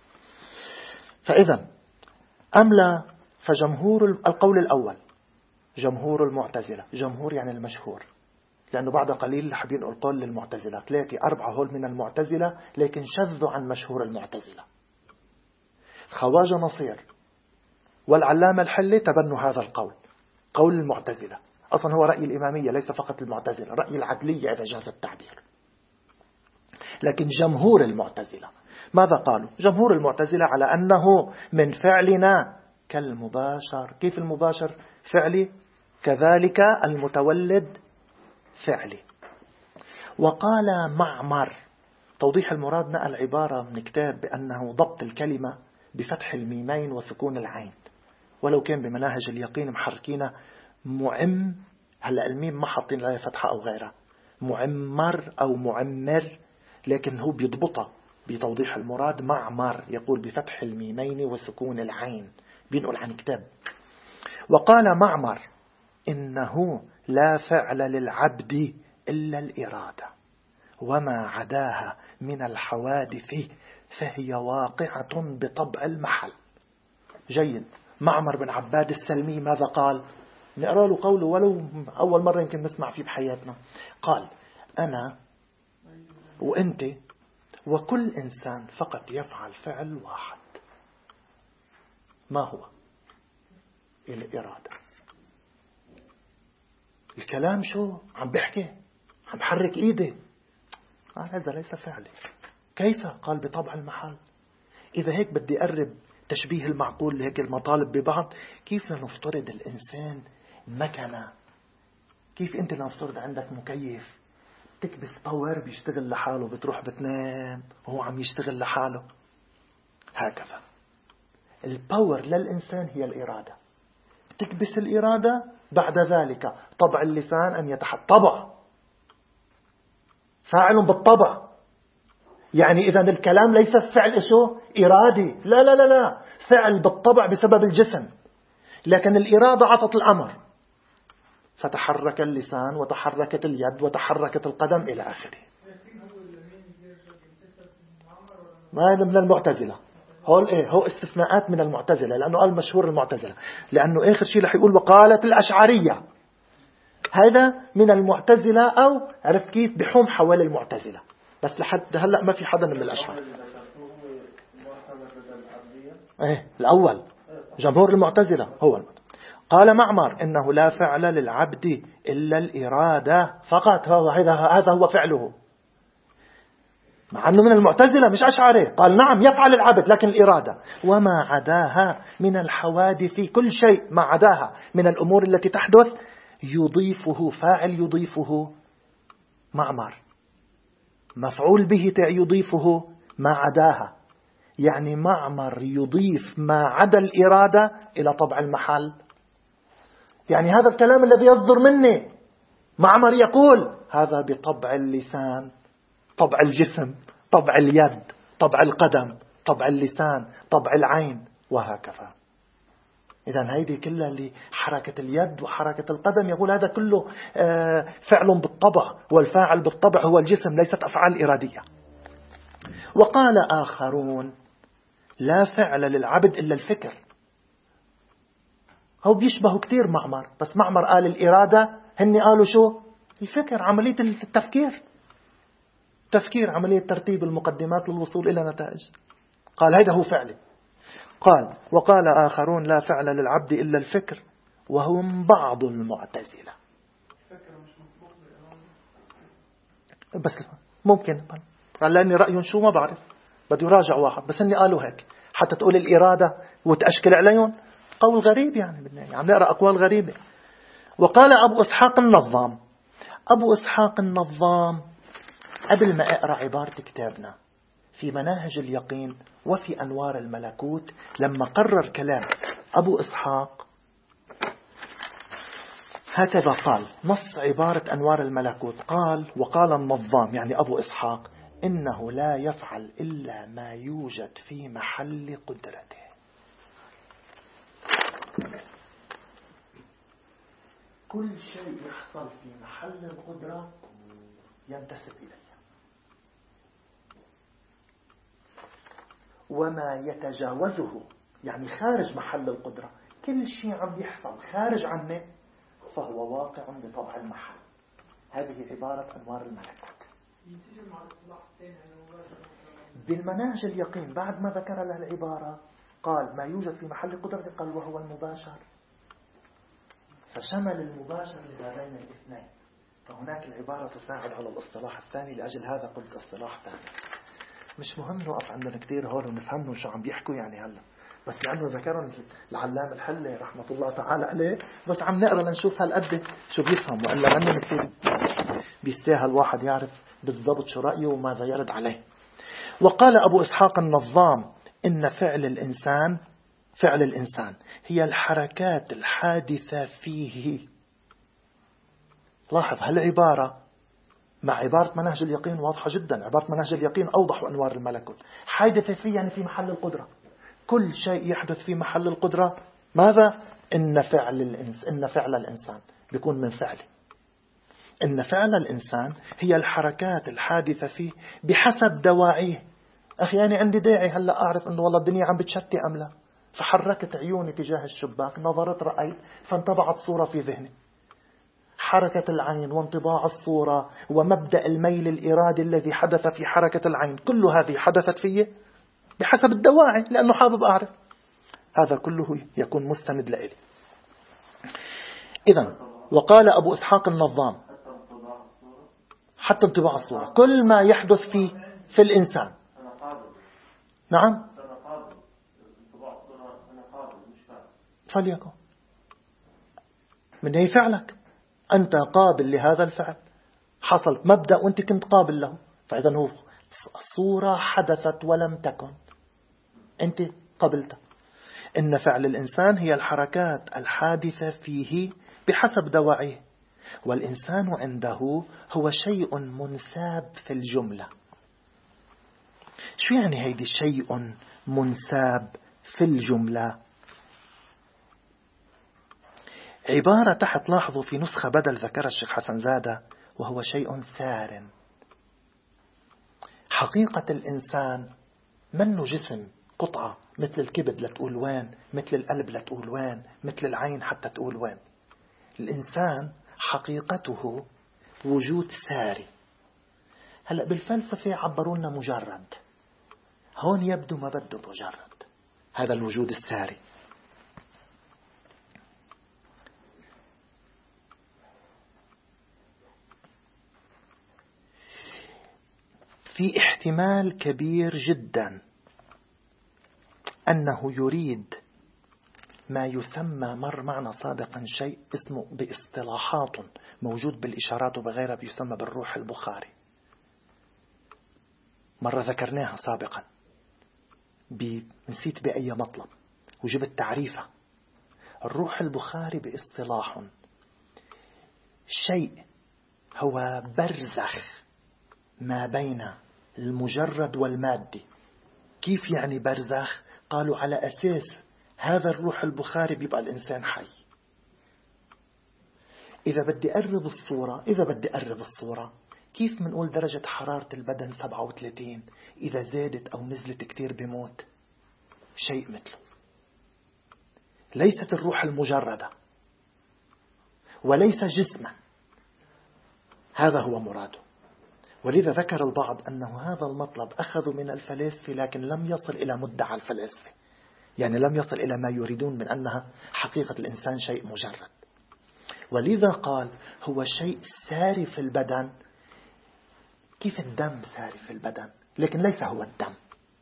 فإذا أملا فجمهور القول الأول جمهور المعتزلة، جمهور يعني المشهور، لأنه بعد قليل حابين القول للمعتزلة 3-4 هول من المعتزلة، لكن شذوا عن مشهور المعتزلة. خواجة نصير والعلامة الحلي تبنوا هذا القول، قول المعتزلة. أصلا هو رأي الإمامية، ليس فقط المعتزلة، رأي العدلية إذا جاز التعبير. لكن جمهور المعتزلة ماذا قالوا؟ جمهور المعتزلة على أنه من فعلنا كالمباشر. كيف المباشر؟ فعلي، كذلك المتولد فعلي. وقال معمر، توضيح المراد، نقل عبارة من كتاب بأنه ضبط الكلمة بفتح الميمين وسكون العين، ولو كان بمناهج اليقين محركينه معم، هلأ الميم ما حاطين لها فتحة أو غيرها، معمر أو معمر، لكن هو بيضبطها بتوضيح المراد. معمر يقول بفتح الميمين وسكون العين، بينقل عن كتاب. وقال معمر إنه لا فعل للعبد إلا الإرادة وما عداها من الحوادث فهي واقعة بطبع المحل. جيد. معمر بن عباد السلمي ماذا قال؟ نقرأ له قوله ولو أول مرة يمكن نسمع فيه بحياتنا. قال أنا وأنت وكل إنسان فقط يفعل فعل واحد، ما هو؟ الإرادة. الكلام شو عم بحكي؟ عم بحرك إيدي. قال هذا ليس فعلي. كيف؟ قال بطبع المحل. إذا هيك بدي أقرب تشبيه المعقول لهيك المطالب ببعض. كيف نفترض الإنسان مكنة؟ كيف أنت نفترض عندك مكيف تكبس باور بيشتغل لحاله، بتروح بتنام وهو عم يشتغل لحاله؟ هكذا الباور للإنسان هي الإرادة. بتكبس الإرادة، بعد ذلك طبع اللسان أن طبع فاعل بالطبع. يعني إذا الكلام ليس فعل إيشو إرادي، لا لا لا لا، فعل بالطبع بسبب الجسم، لكن الإرادة عطت الأمر فتحرك اللسان وتحركت اليد وتحركت القدم إلى آخره. ما من المعتزلة هول هو استثناءات من المعتزلة، لأنه قال مشهور المعتزلة، لأنه آخر شيء رح يقول وقالت الأشعرية. هذا من المعتزلة، أو عرفت كيف بحوم حوالي المعتزلة، بس لحد هلأ ما في حدا من الأشعار. الأول جمهور المعتزلة هو المعتزلة. قال معمر إنه لا فعل للعبد إلا الإرادة فقط، هذا هو فعله، مع أنه من المعتزلة مش أشعري. قال نعم يفعل العبد لكن الإرادة، وما عداها من الحوادث، كل شيء ما عداها من الأمور التي تحدث يضيفه فاعل، يضيفه معمر، مفعول به يضيفه ما عداها. يعني معمر يضيف ما عدا الإرادة إلى طبع المحل. يعني هذا الكلام الذي يصدر مني معمر يقول هذا بطبع اللسان، طبع الجسم، طبع اليد، طبع القدم، طبع اللسان، طبع العين، وهكذا. إذن هيدي كلها اللي حركة اليد وحركة القدم، يقول هذا كله فعل بالطبع، والفاعل بالطبع هو الجسم، ليست أفعال إرادية. وقال آخرون لا فعل للعبد إلا الفكر. هو بيشبه كتير معمر، بس معمر قال الإرادة، هني قالوا شو؟ الفكر، عملية التفكير، تفكير، عملية ترتيب المقدمات للوصول إلى نتائج. قال هذا هو فعلي. قال وقال آخرون لا فعل للعبد إلا الفكر، وهم بعض المعتزلة. بس ممكن قال لأني رأي شو ما بعرف، بده يراجع واحد، بس إني قالوا هيك حتى تقول الإرادة وتأشكل عليهم. قول غريب، يعني عم نقرأ أقوال غريبة. وقال أبو إسحاق النظام. أبو إسحاق النظام قبل ما أقرأ عبارة كتابنا في مناهج اليقين وفي أنوار الملكوت، لما قرر كلام أبو إسحاق هكذا قال نص عبارة أنوار الملكوت. قال وقال النظام يعني أبو إسحاق إنه لا يفعل إلا ما يوجد في محل قدرته. كل شيء يحصل في محل القدرة ينتسب إليه، وما يتجاوزه يعني خارج محل القدرة، كل شيء عم يحصل خارج عنه فهو واقع بطبع المحل. هذه عبارة أنوار الملكوت. بالمناهج اليقين بعد ما ذكر له العبارة قال ما يوجد في محل قدرته، قال وهو المباشر، فشمل المباشر لهذين الاثنين. فهناك العبارة تساعد على الاصطلاح الثاني، لأجل هذا قلت اصطلاح ثاني. مش مهم نوقف عندنا كتير هون ونفهموا شو عم بيحكوا يعني هلا، بس لأنه ذكرهم العلام الحلي رحمة الله تعالى عليه، بس عم نقرأ لنشوف هالقد شو بيفهم، وإلا منه كتير بيستاهل الواحد يعرف بالضبط شو رأيه وماذا يرد عليه. وقال أبو إسحاق النظام إن فعل الإنسان هي الحركات الحادثة فيه. لاحظ هالعبارة مع عبارة منهج اليقين واضحة جدا. عبارة منهج اليقين أوضح أنوار الملكوت. حادثة فيه يعني في محل القدرة. كل شيء يحدث في محل القدرة ماذا؟ إن فعل الإنسان بيكون من فعله. إن فعل الإنسان هي الحركات الحادثة فيه بحسب دواعيه. أخي يعني عندي داعي هلأ أعرف أنه والله الدنيا عم بتشتي أم لا، فحركت عيوني تجاه الشباك، نظرت رأيت، فانطبعت صورة في ذهني. حركة العين وانطباع الصورة ومبدأ الميل الإرادي الذي حدث في حركة العين، كل هذه حدثت فيه بحسب الدواعي لأنه حابب أعرف. هذا كله يكون مستند لإلي. إذن وقال أبو إسحاق النظام حتى انطباع الصورة كل ما يحدث في الإنسان. نعم فليكن من أي فعلك أنت قابل لهذا الفعل، حصلت مبدأ وأنت كنت قابل له، فإذا هو صورة حدثت ولم تكن أنت قبلتها. إن فعل الإنسان هي الحركات الحادثة فيه بحسب دواعيه، والإنسان عنده هو شيء منساب في الجملة. شو يعني هيدي شيء منساب في الجملة؟ عبارة تحت لاحظوا في نسخة بدل ذكر الشيخ حسن زادة، وهو شيء سار. حقيقة الإنسان منه جسم قطعة مثل الكبد لتقول وين، مثل القلب لتقول وين، مثل العين حتى تقول وين. الإنسان حقيقته وجود ساري. هلأ بالفلسفة عبرونا مجرد، هون يبدو ما بده مجرد، هذا الوجود الساري. في احتمال كبير جدا أنه يريد ما يسمى مر معنا سابقا شيء اسمه باصطلاحات موجود بالإشارات وبغيرها بيسمى بالروح البخاري. مرة ذكرناها سابقا نسيت بأي مطلب وجبت تعريفها. الروح البخاري باصطلاح شيء هو برزخ ما بين المجرد والمادي. كيف يعني برزخ؟ قالوا على أساس هذا الروح البخاري بيبقى الإنسان حي. إذا بدي أقرب الصورة كيف منقول درجة حرارة البدن 37، إذا زادت أو نزلت كتير بموت؟ شيء مثله. ليست الروح المجردة وليس جسما، هذا هو مراده. ولذا ذكر البعض أنه هذا المطلب أخذوا من الفلاسفة لكن لم يصل إلى مدعى الفلاسفة، يعني لم يصل إلى ما يريدون من أنها حقيقة الإنسان شيء مجرد. ولذا قال هو شيء ساري في البدن. كيف الدم ساري في البدن لكن ليس هو الدم؟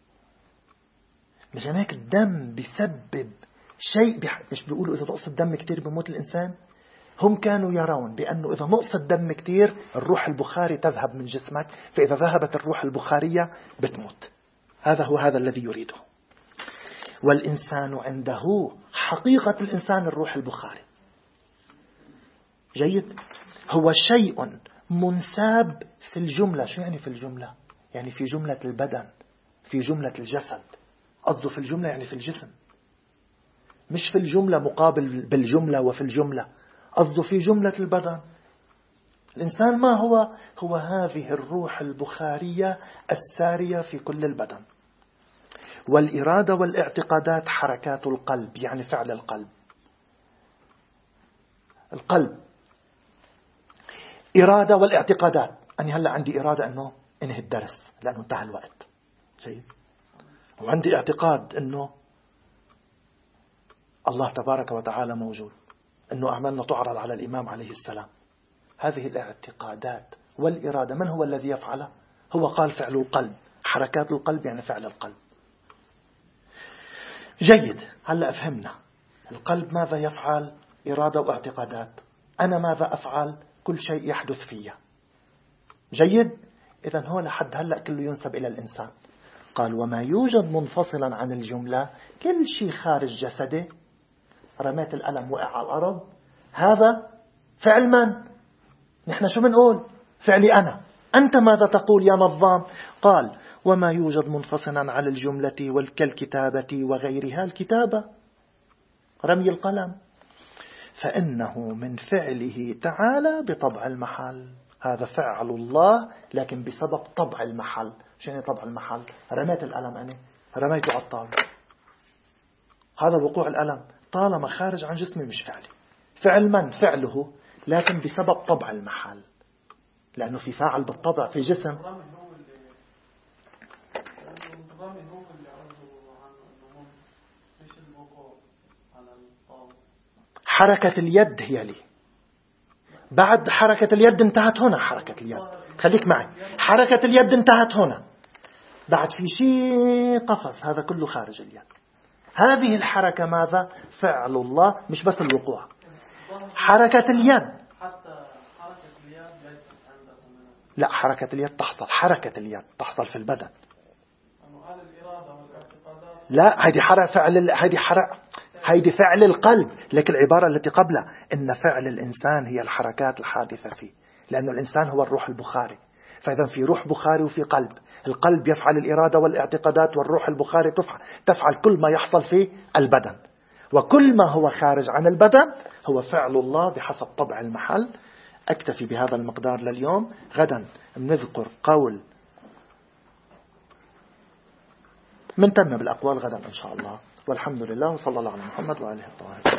مشان هيك الدم بيسبب شيء مش بيقولوا إذا نقص الدم كتير بموت الإنسان. هم كانوا يرون بأنه إذا نقص الدم كتير الروح البخاري تذهب من جسمك، فإذا ذهبت الروح البخارية بتموت. هذا الذي يريده. والإنسان عنده حقيقة الإنسان الروح البخاري. جيد؟ هو شيء منساب في الجملة. شو يعني في الجملة؟ يعني في جملة البدن، في جملة الجسد. قصده في الجملة يعني في الجسم، مش في الجملة مقابل بالجملة وفي الجملة. قصده في جملة البدن. الإنسان ما هو هذه الروح البخارية السارية في كل البدن. والإرادة والاعتقادات حركات القلب، يعني فعل القلب. إرادة والاعتقادات. أنا هلأ عندي إرادة أنه انهي الدرس لأنه انتهى الوقت، جيد، وعندي اعتقاد أنه الله تبارك وتعالى موجود، أنه أعمالنا تعرض على الإمام عليه السلام. هذه الاعتقادات والإرادة من هو الذي يفعلها؟ هو قال فعل القلب، حركات القلب يعني فعل القلب. جيد، هلأ فهمنا القلب ماذا يفعل؟ إرادة واعتقادات. أنا ماذا أفعل؟ كل شيء يحدث فيا. جيد؟ إذن هو لحد هلأ كله ينسب إلى الإنسان. قال وما يوجد منفصلا عن الجملة كل شيء خارج جسده. رميت القلم وقع على الأرض، هذا فعل من؟ نحن شو بنقول؟ فعلي أنا. أنت ماذا تقول يا نظام؟ قال وما يوجد منفصلا عن الجملة كالكتابة وغيرها. الكتابة رمي القلم، فإنه من فعله تعالى بطبع المحل. هذا فعل الله لكن بسبب طبع المحل. شنو طبع المحل؟ رميت الألم أنا، رميته على الطاولة، هذا وقوع الألم طالما خارج عن جسمي مش فعلي. فعل من؟ فعله، لكن بسبب طبع المحل، لأنه في فاعل بالطبع في جسم. حركة اليد هي لي، بعد حركة اليد انتهت هنا. حركة اليد، خليك معي، حركة اليد انتهت هنا، بعد في شيء قفز، هذا كله خارج اليد. هذه الحركة ماذا؟ فعل الله، مش بس الوقوع. حركة اليد، لا، حركة اليد تحصل، حركة اليد تحصل في البدن. لا، هيدي فعل القلب، لكن العبارة التي قبلها إن فعل الإنسان هي الحركات الحادثة فيه، لأن الإنسان هو الروح البخاري. فإذا في روح بخاري وفي قلب، القلب يفعل الإرادة والاعتقادات، والروح البخاري تفعل كل ما يحصل في البدن، وكل ما هو خارج عن البدن هو فعل الله بحسب طبع المحل. أكتفي بهذا المقدار لليوم، غدا نذكر قول من تم بالأقوال غدا إن شاء الله. والحمد لله، وصلى الله على محمد وآله الطاهرين.